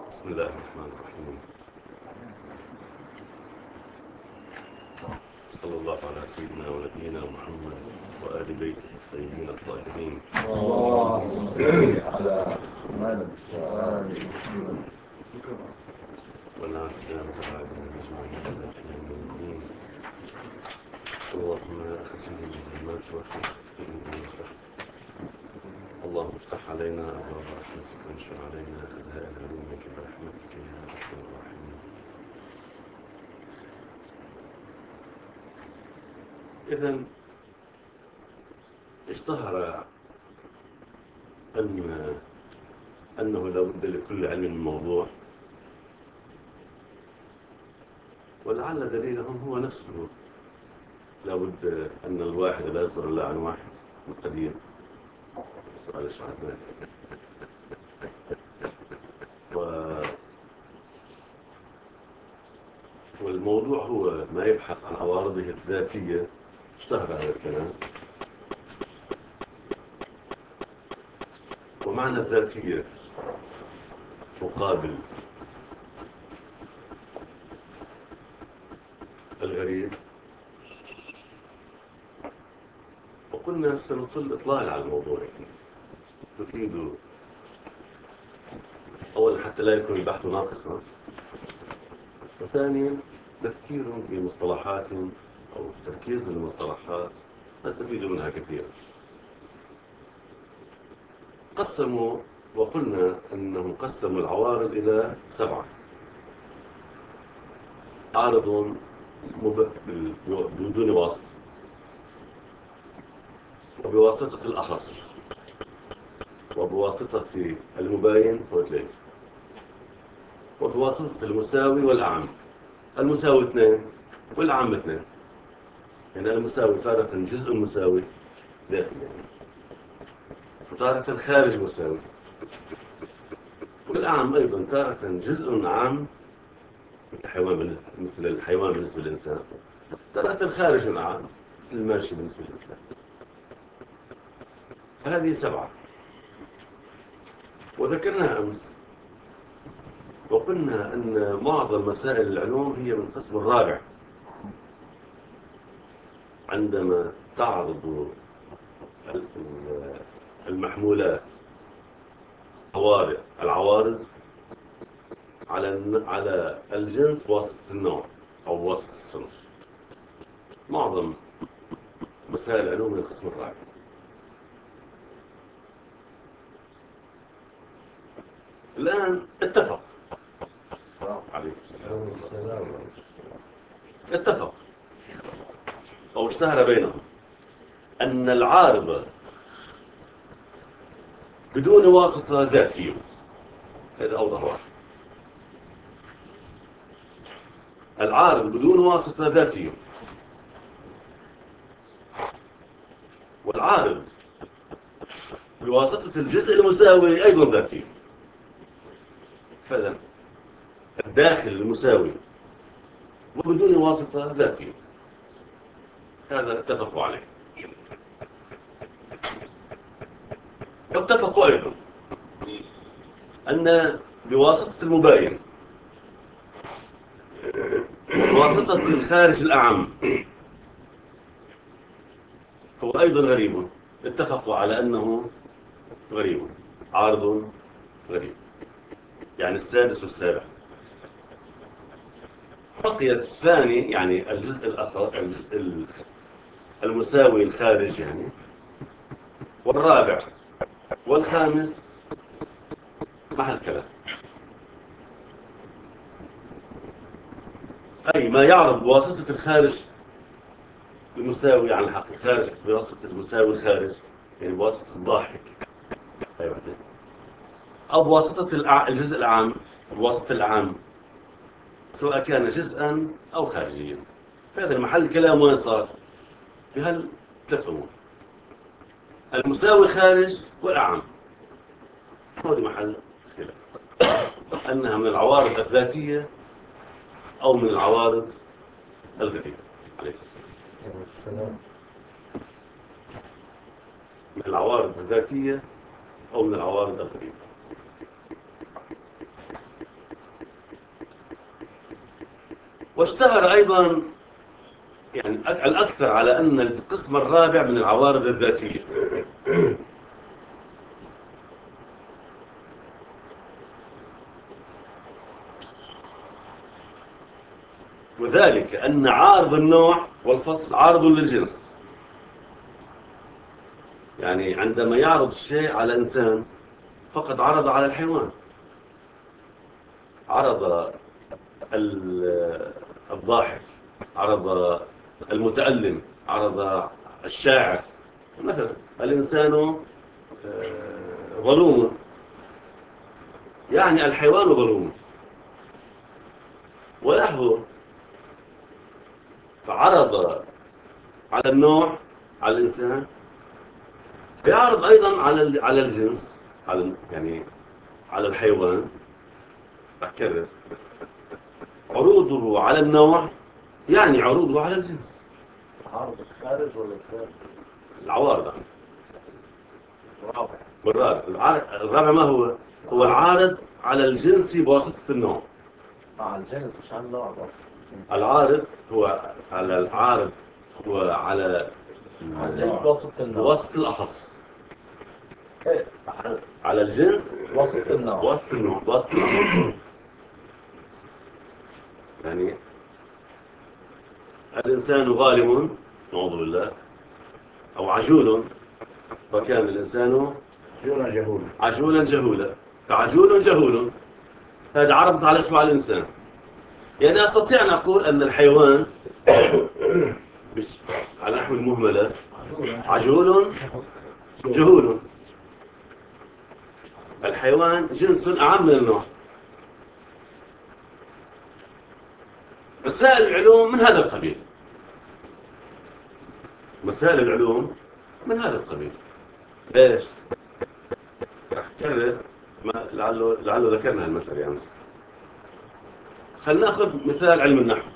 بسم الله الرحمن الرحيم. صلى الله على سيدنا ونبينا محمد وآل بيته الطيبين الطاهرين. اللهم صل على محمد وآل محمد ونعت دامة أعدنا أجمعين إلى قيام الدين. اللهم يا أخرجنا من ظلمات وافتح من الخير. اللهم افتح علينا أبواب رحمتك وانشر علينا خزائن علومك برحمتك يا أرحم الراحمين. إذا اشتهر أنه لا بد لكل علم من موضوع، ولعل دليلهم هو نفسه. لا بد أن الواحد لا يصدر إلا عن واحد من قديم. سؤال شعبان. والموضوع هو ما يبحث عن عوارضه الذاتية. اشتهر هذا الكلام. ومعنى الذاتية مقابل الغريب. وقلنا سنطل إطلال على الموضوع، تفيد أولا حتى لا يكون البحث ناقصا، وثانيا تذكير بمصطلحات أو تركيز بالمصطلحات نستفيد منها كثيرا. قسموا وقلنا أنهم قسموا العوارض إلى 7. عارض بدون واسطة، وبواسطة الأخص، وبواسطة المباين هو 3، وبواسطة المساوي والأعم. المساوي 2 والأعم 2. يعني المساوي تارة جزء مساوي داخلي، وتارة خارج مساوي، والأعم أيضا تارة جزء عام مثل الحيوان بالنسبة للإنسان، تارة خارج العام مثل الماشي بالنسبة للإنسان. فهذه 7. وذكرناها أمس وقلنا أن معظم مسائل العلوم هي من القسم الرابع. عندما تعرض المحمولات العوارض على الجنس بواسطة النوع أو بواسطة الصنف. معظم مسائل العلوم من القسم الرابع. الآن اتفق أو اشتهر بينهم أن العارض بدون واسطة ذاتية. هذا أوضح واحد. العارض بدون واسطة ذاتية، والعارض بواسطة الجزء المساوي أيضا ذاتي. فإذا الداخل المساوي وبدون واسطة ذاتي، هذا اتفقوا عليه. واتفقوا أيضا أن بواسطة المباين وبواسطة الخارج الأعم هو أيضا غريب. اتفقوا على أنه غريب، عارض غريب، يعني السادس والسابع. بقي الثاني يعني الجزء الآخر، الجزء المساوي الخارج يعني، والرابع والخامس محل كلام. أي ما يعرض بواسطة الخارج المساوي عن الحق، الخارج بواسطة المساوي الخارج، يعني بواسطة الضاحك، أيوة، أو بواسطة الجزء العام، بواسطة العام، سواء كان جزءا أو خارجيا. فهذا المحل كلام وين صار؟ بهالثلاث أمور: المساوي خارج والأعم. هذا محل اختلاف، أنها من العوارض الذاتية أو من العوارض الغريبة. عليكم السلام. من العوارض الذاتية أو من العوارض الغريبة. واشتهر أيضا يعني الأكثر على أن القسم الرابع من العوارض الذاتية. وذلك أن عارض النوع والفصل عارض للجنس. يعني عندما يعرض الشيء على إنسان فقد عرض على الحيوان، عرض الضاحك، عرض المتألم، عرض الشاعر. مثلا الإنسان ظلوم، يعني الحيوان ظلوم. ولاحظوا، فعرض على النوع، على الإنسان، فيعرض أيضا على الجنس، يعني على الحيوان. أكرر، عروضه على النوع يعني عروضه على الجنس. عرض الخارج ولا الداخل؟ العوارض الرابع. الرابع ما هو؟ هو العارض على الجنس بواسطة النوع. مع الجنس مش عن النوع برضه. العارض هو على العارض هو على الجنس بواسطة النوع. بواسطة الأخص. إيه، على الجنس بواسطة النوع. بواسطة النوع، بواسطة الأخص. يعني الإنسان غالم، نعوذ بالله، أو عجول، وكان الإنسان عجولا جهولا، فعجول جهول. هذا عرضت على اسمه على الإنسان. يعني أستطيع أن أقول أن الحيوان على نحو المهملة عجول جهول. الحيوان جنس أعم من النوع. مسائل العلوم من هذا القبيل، مسائل العلوم من هذا القبيل. ليش؟ أكرر، لعله ذكرنا المسألة أمس. خلينا ناخذ مثال علم النحو.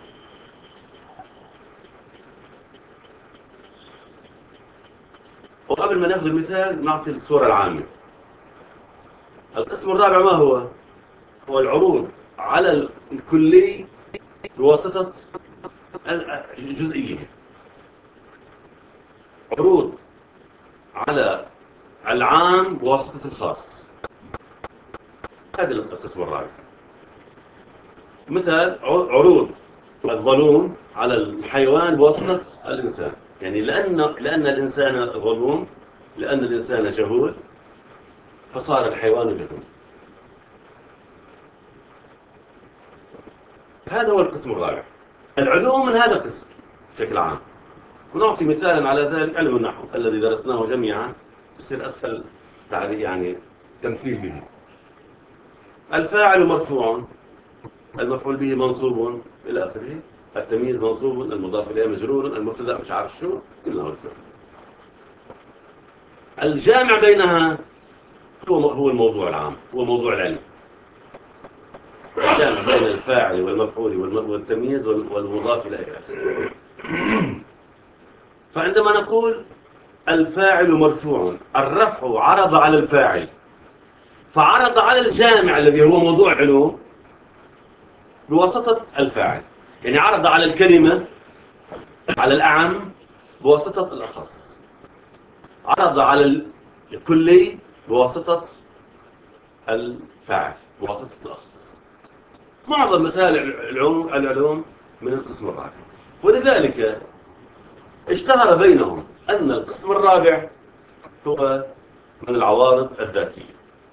وقبل ما ناخذ المثال نعطي الصورة العامة. القسم الرابع ما هو؟ هو العروض على الكلي بواسطة الجزئية. عروض على العام بواسطة الخاص. هذا القسم الرابع. مثال عروض الظلوم على الحيوان بواسطة الإنسان. يعني لأن الإنسان ظلوم، لأن الإنسان جهول، فصار الحيوان جهول. هذا هو القسم الرابع. العلوم من هذا القسم بشكل عام. ونعطي مثالا على ذلك علم النحو الذي درسناه جميعا، يصير أسهل يعني تمثيل به. الفاعل مرفوع، المفعول به منصوب إلى آخره، التمييز منصوب، المضاف إليه مجرور، المبتدأ مش عارف شو، كلها مرفوع. الجامع بينها هو الموضوع العام، هو موضوع العلم. الجامع بين الفاعل والمفعول والتمييز والمضاف إليه. فعندما نقول الفاعل مرفوع، الرفع عرض على الفاعل، فعرض على الجامع الذي هو موضوع علوم بواسطة الفاعل. يعني عرض على الكلمة، على الأعم بواسطة الأخص، عرض على الكلي بواسطة الفاعل، بواسطة الأخص. معظم مسائل العلوم من القسم الرابع. ولذلك اشتهر بينهم أن القسم الرابع هو من العوارض الذاتية.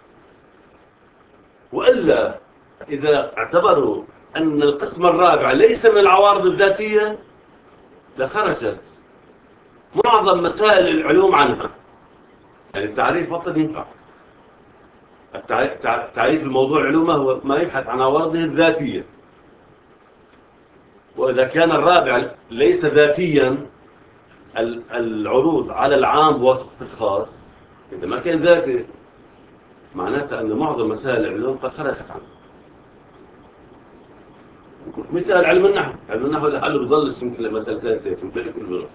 وإلا إذا اعتبروا أن القسم الرابع ليس من العوارض الذاتية لخرجت معظم مسائل العلوم عنها. يعني التعريف بطل ينفع. تعريف الموضوع العلوم هو ما يبحث عن عوارضه الذاتية. وإذا كان الرابع ليس ذاتيا، العروض على العام بواسطة الخاص، إذا ما كان ذاتي معناته أن معظم مسائل العلوم قد خرجت عنه. مثال علم النحو، علم النحو لحاله بيضلش يمكن لمسألتين ثلاثة والباقي كله بيروح.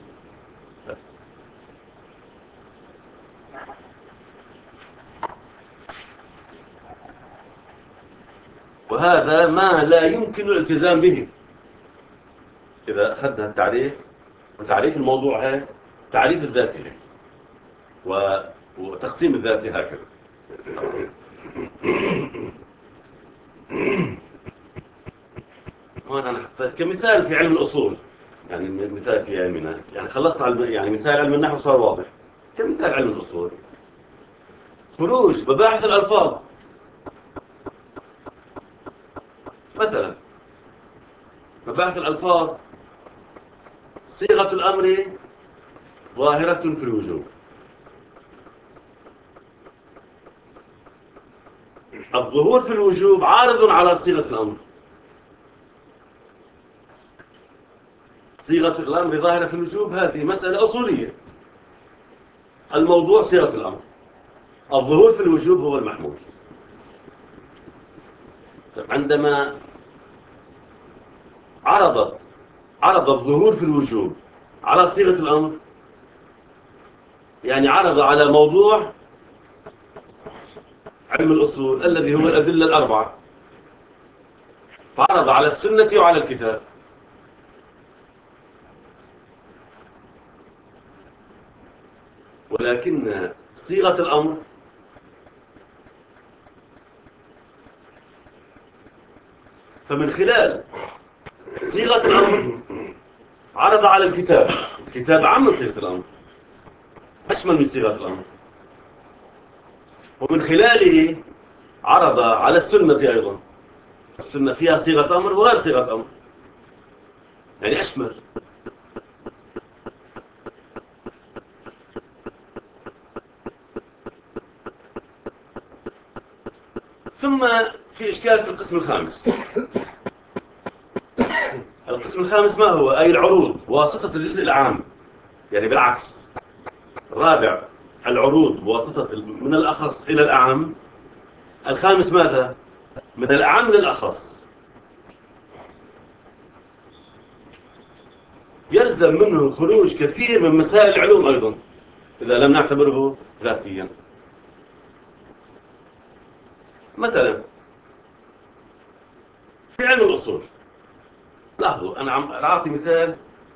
وهذا ما لا يمكن الالتزام به. إذا أخذنا التعريف وتعريف الموضوع هيك، تعريف الذاتي هيك، وتقسيم الذاتي هكذا. هون أنا حطيت كمثال في علم الأصول، يعني مثال في علمنا، يعني خلصنا يعني مثال علم النحو صار واضح. كمثال علم الأصول، خروج مباحث الألفاظ مثلا. مباحث الألفاظ، صيغة الأمر ظاهرة في الوجوب. الظهور في الوجوب عارض على صيغة الأمر. صيغة الأمر ظاهرة في الوجوب، هذه مسألة أصولية. الموضوع صيغة الأمر، الظهور في الوجوب هو المحمول. عندما عرض الظهور في الوجوب على صيغة الأمر، يعني عرض على موضوع علم الأصول الذي هو الأدلة الأربعة، فعرض على السنة وعلى الكتاب. ولكن صيغة الأمر فمن خلال صيغة الأمر عرض على الكتاب. الكتاب عام من صيغة الأمر، أشمل من صيغة الأمر، ومن خلاله عرض على السنة أيضا. السنة فيها صيغة أمر وغير صيغة أمر، يعني أشمل. ثم في إشكال في القسم الخامس. القسم الخامس ما هو؟ أي العروض واسطة الجزء العام، يعني بالعكس. الرابع العروض بواسطة من الأخص إلى الأعم. الخامس ماذا؟ من الأعم للأخص. يلزم منه خروج كثير من مسائل العلوم أيضا إذا لم نعتبره ذاتيا. مثلا في علم الأصول، لاحظوا أنا عم أعطي مثال،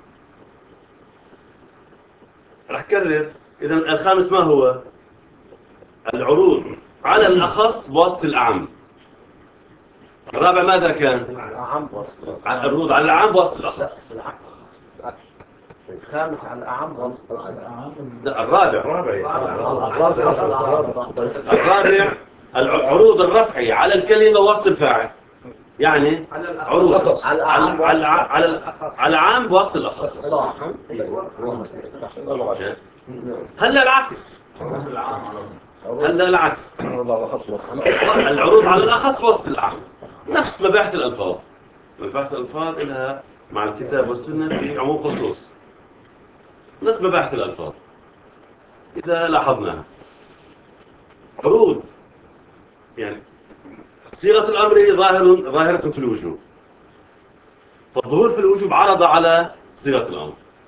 راح أكرر. إذا الخامس ما هو؟ العروض على الأخص بواسطة الأعم. الرابع ماذا كان؟ الأعم وسط العروض على الأعم بواسطة الأخص. بالعكس. الخامس على الأعم وسط لا، الرابع الرابع العروض الرفعي على الكلمة وسط الفاعل، يعني عروض على عام بوسط الأخص. صح. هلا العكس، العروض على الأخص وسط الأعم. نفس مباحث الألفاظ. مباحث الألفاظ لها مع الكتاب والسنة في عموم خصوص، نفس مباحث الألفاظ. إذا لاحظناها عروض، يعني صيغة الأمر ظاهرة في الوجوب، فالظهور في الوجوب عرض على صيغة الأمر.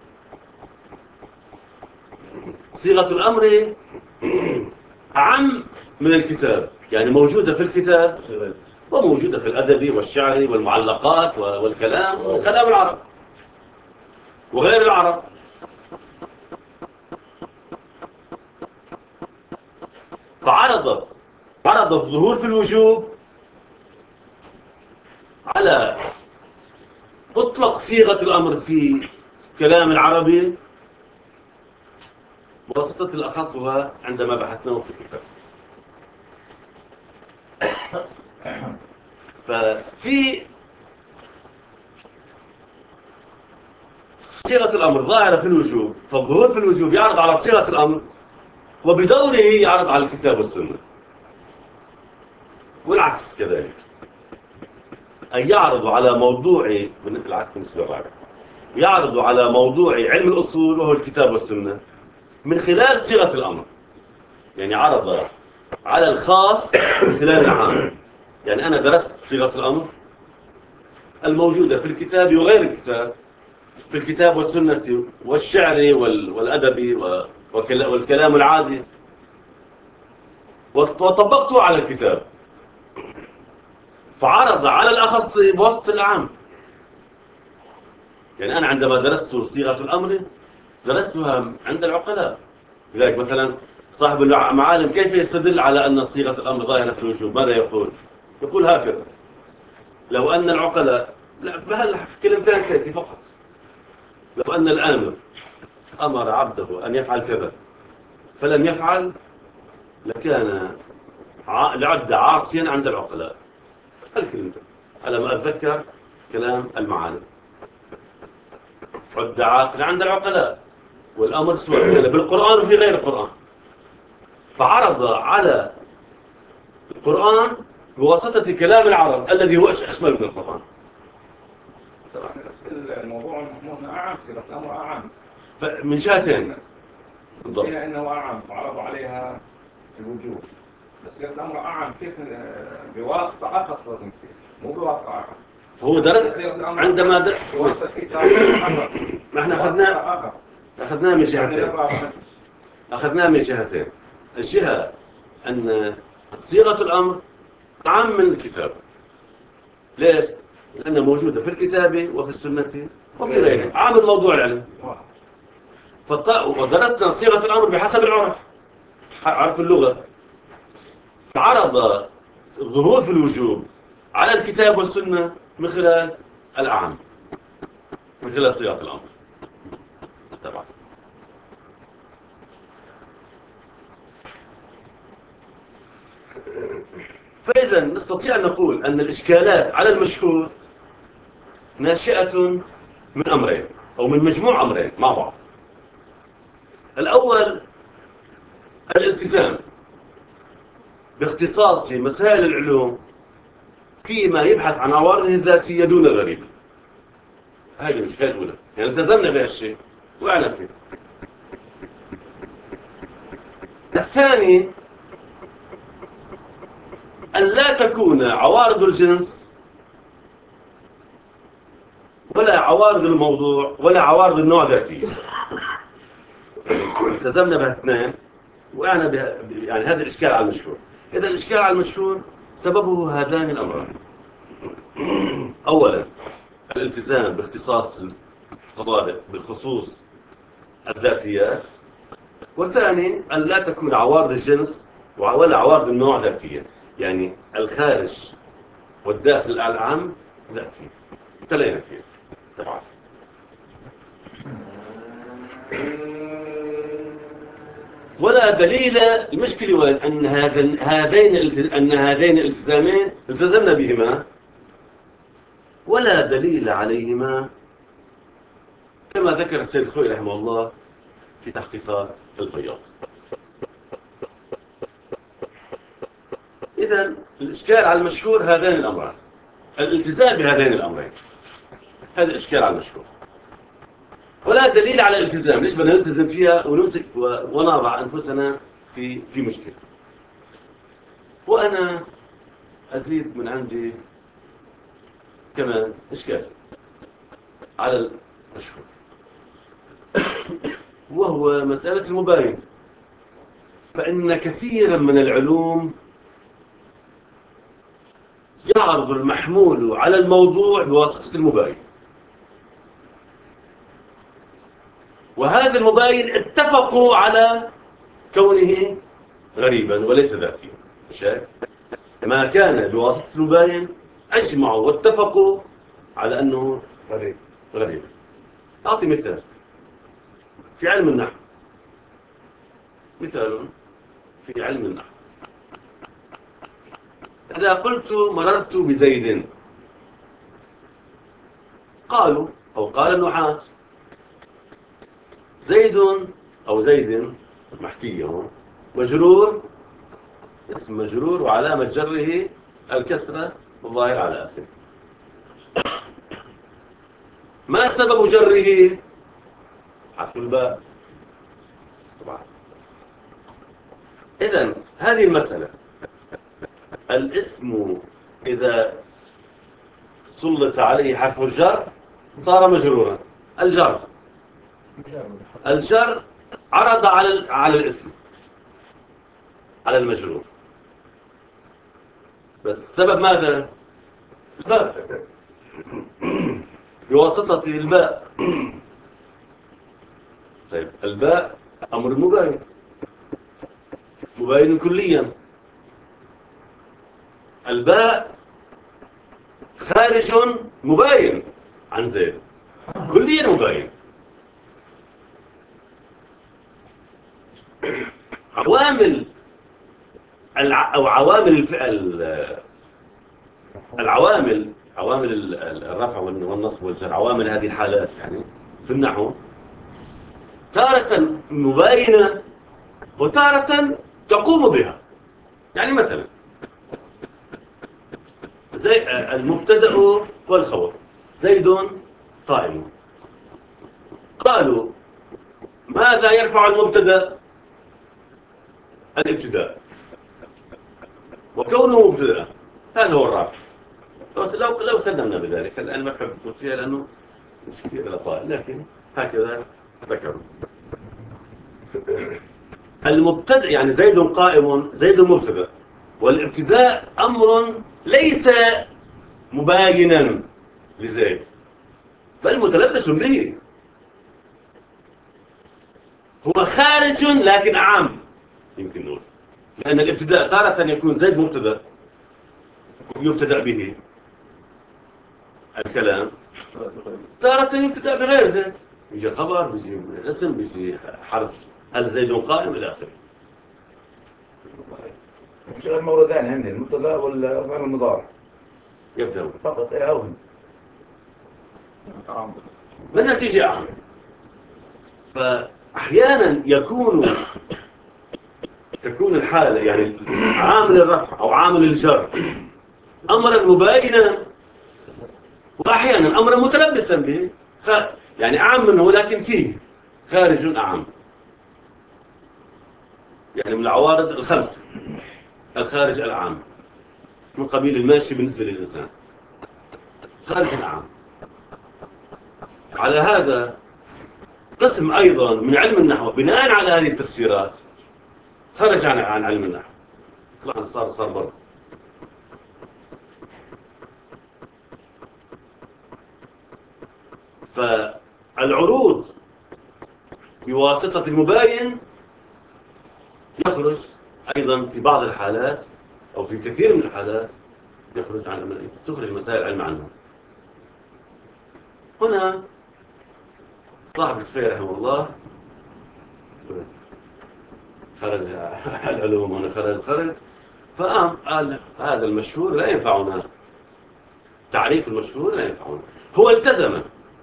صيغة الأمر أعم من الكتاب، يعني موجودة في الكتاب وموجودة في الأدب والشعر والمعلقات والكلام وكلام العرب وغير العرب. عرض الظهور في الوجوب على مطلق صيغة الأمر في كلام العربي بواسطة الأخص، وها عندما بحثناه في الكتاب. ففي صيغة الأمر ظاهرة في الوجوب، فالظهور في الوجوب يعرض على صيغة الأمر وبدوره يعرض على الكتاب والسنة، والعكس كذلك. أي يعرض على موضوع من العكس بالنسبة للرابع، يعرض على موضوع علم الأصول وهو الكتاب والسنة من خلال صيغة الأمر، يعني عرض على الخاص من خلال العام. يعني أنا درست صيغة الأمر الموجودة في الكتاب وغير الكتاب، في الكتاب والسنة والشعر والأدب والكلام العادي، وطبقته على الكتاب، فعرض على الأخص بواسطة العام. يعني أنا عندما درست صيغة الأمر درستها عند العقلاء. لذلك مثلا صاحب المعالم كيف يستدل على أن صيغة الأمر ظاهرة في الوجوب؟ ماذا يقول؟ يقول هكذا: لو أن العقلاء، لا كلمتين كيف فقط، لو أن الآمر أمر عبده أن يفعل كذا فلم يفعل لكان لعد عاصيا عند العقلاء. الكلمة على ما أتذكر كلام المعالم، عد عاقل عند العقلاء، والأمر سواء كان بالقرآن وفي غير القرآن. فعرض على القرآن بواسطة كلام العرب الذي هو أشمل من القرآن. الموضوع محمود أعم، صيغة الأمر أعم من جهتين بالضبط. فيها أنه أعم وعرض عليها الوجوب، بس صيغة الأمر أعم كيف بواسطة أخص لازم يصير، مو بواسطة أعم. فهو درس عندما بواسطة كتاب أخص. ما احنا أخذناه من جهتين. أخذناه من جهتين. الجهة أن صيغة الأمر أعم من الكتاب. ليش؟ لأنها موجودة في الكتاب وفي السنة وفي غيرها، عام الموضوع العلم. ودرسنا صيغة الأمر بحسب العرف، عرف اللغة، فعرض الظهور في الوجوب على الكتاب والسنة من خلال الأعم، من خلال صيغة الأمر طبعا. فإذا نستطيع أن نقول أن الإشكالات على المشهور ناشئة من أمرين أو من مجموع أمرين مع بعض. الأول الالتزام باختصاص مسائل العلوم فيما يبحث عن عوارضه الذاتية دون الغريبة. هذه المشكلة الأولى، يعني التزمنا بهالشيء وقعنا فيه. الثاني أن لا تكون عوارض الجنس ولا عوارض الموضوع ولا عوارض النوع ذاتية. التزمنا بالاثنين وقعنا يعني هذا الإشكال على المشهور. إذا الإشكال على المشهور سببه هذان الأمران: أولا الالتزام باختصاص القضايا بالخصوص الذاتيات، والثاني أن لا تكون عوارض الجنس ولا عوارض النوع ذاتية، يعني الخارج والداخل العام ذاتي. ابتلينا فيه طبعا. ولا دليل، المشكلة وين؟ أن هذين الالتزامين التزمنا بهما ولا دليل عليهما كما ذكر السيد الخوئي رحمه الله في تحقيقات الفياض. إذا الإشكال على المشهور هذين الأمران، الالتزام بهذين الأمرين، هذا الإشكال على المشهور. ولا دليل على الالتزام، ليش بدنا نلتزم فيها ونمسك ونضع أنفسنا في مشكلة؟ وأنا أزيد من عندي كمان إشكال على المشهور، وهو مسألة المباين. فإن كثيرا من العلوم يعرض المحمول على الموضوع بواسطة المباين، وهذا المباين اتفقوا على كونه غريبا وليس ذاتيا. شايف؟ ما كان بواسطة المباين أجمعوا واتفقوا على أنه غريب. أعطي مثال في علم النحو، مثال في علم النحو: إذا قلت مررت بزيد، قالوا أو قال النحاة زيد أو زيد محكية مجرور، اسم مجرور وعلامة جره الكسرة الظاهر على آخره. ما سبب جره؟ حرف الباء طبعا. إذن هذه المسألة، الاسم إذا سلط عليه حرف الجر صار مجرورا. الجر عرض على الاسم، على المجرور، بس سبب ماذا؟ الباء. بواسطة الباء. طيب الباء أمر مباين، مباين كليا. الباء خارج مباين عن زيد، كليا مباين. عوامل أو عوامل الرفع والنصب والجر، عوامل هذه الحالات يعني في النحو تارة مباينة وتارة تقوم بها. يعني مثلا زي المبتدأ والخبر، زيد قائم. قالوا ماذا يرفع المبتدأ؟ الابتداء، وكونه مبتدأ هذا هو الرافع. بس لو سلمنا بذلك، الآن ما بحب أفوت فيها لأنه مش كثير لطائف، لكن هكذا ذكروا. المبتدأ يعني زيد قائم، زيد مبتدأ، والابتداء أمر ليس مباينا لزيد بل متلبس به، هو خارج لكن أعم يمكن نقول، لأن الابتداء تارة يكون زيد مبتدأ يبتدأ به الكلام، تارة يبتدأ بغير زيد، يجي خبر، بيجي اسم، بيجي حرف، هل زيد قائم إلى آخره. مش الموردان عندي المبتدا والفعل المضارع يبدأ فقط أو من نتيجة أعم. فأحيانا تكون الحالة يعني عامل الرفع أو عامل الجر أمرا مباينا، وأحيانا أمرا متلبسا به، يعني أعم منه لكن فيه خارج أعم. يعني من العوارض الخمسة الخارج الأعم من قبيل الماشي بالنسبة للإنسان، خارج الأعم. على هذا قسم أيضا من علم النحو بناء على هذه التفسيرات خرج عن علم النحو، خلاص صار بره. فالعروض بواسطة المباين يخرج أيضا في بعض الحالات أو في كثير من الحالات تخرج مسائل العلم عنه. هنا صاحب الكفاية رحمه الله خرج العلوم، هنا خرج فقام قال هذا المشهور لا ينفعنا، تعريف المشهور لا ينفعنا. هو التزم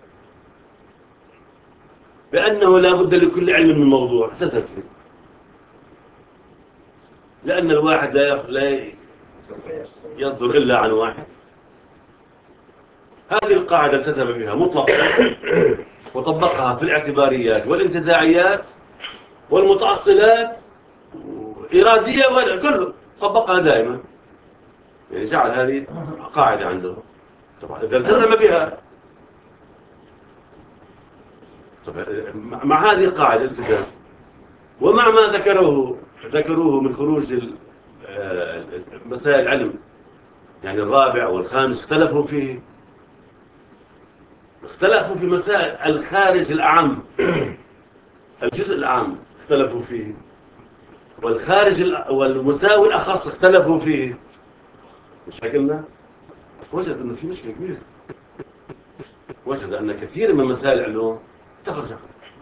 بأنه لا بد لكل علم من موضوع، التزم فيه، لأن الواحد لا يصدر إلا عن واحد. هذه القاعدة التزم بها مطلقا وطبقها في الاعتباريات والانتزاعيات والمتأصلات إرادية كله طبقها دائما، يعني جعل هذه قاعدة عنده. طبعا إذا التزم بها، طبعا مع هذه القاعدة الالتزام ومع ما ذكروه من خروج مسائل العلم، يعني الرابع والخامس اختلفوا في مسائل الخارج الأعم، الجزء الأعم اختلفوا فيه، والمساوي الأخص اختلفوا فيه. مش قلنا وجد أنه في مشكلة كبيرة، وجد أن كثير من مسائل العلوم تخرج.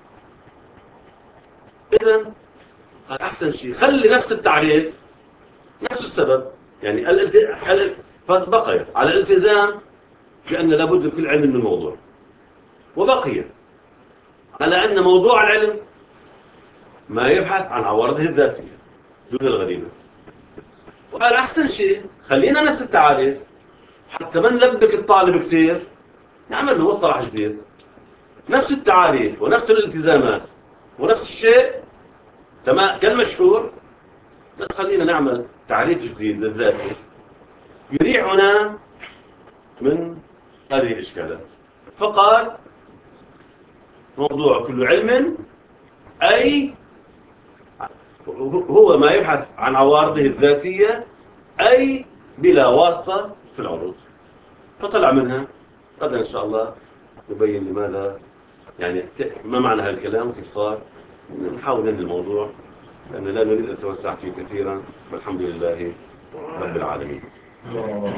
إذن أحسن شيء خلي نفس التعريف نفس السبب، يعني فبقي على الالتزام بأن لابد لكل علم من موضوع، وبقي على أن موضوع العلم ما يبحث عن عوارضه الذاتية دون الغريبة. وقال أحسن شيء خلينا نفس التعاريف حتى ما نلبك الطالب كثير، نعمل له مصطلح جديد، نفس التعاريف ونفس الالتزامات ونفس الشيء تمام كالمشهور، بس خلينا نعمل تعريف جديد للذاتي يريحنا من هذه الإشكالات. فقال موضوع كل علم أي هو ما يبحث عن عوارضه الذاتية أي بلا واسطة في العروض. فطلع منها غدا إن شاء الله يبين لماذا يعني ما معنى هالكلام وكيف صار. نحاول ننهي الموضوع لأن لا نريد أن نتوسع فيه كثيرا، والحمد لله رب العالمين.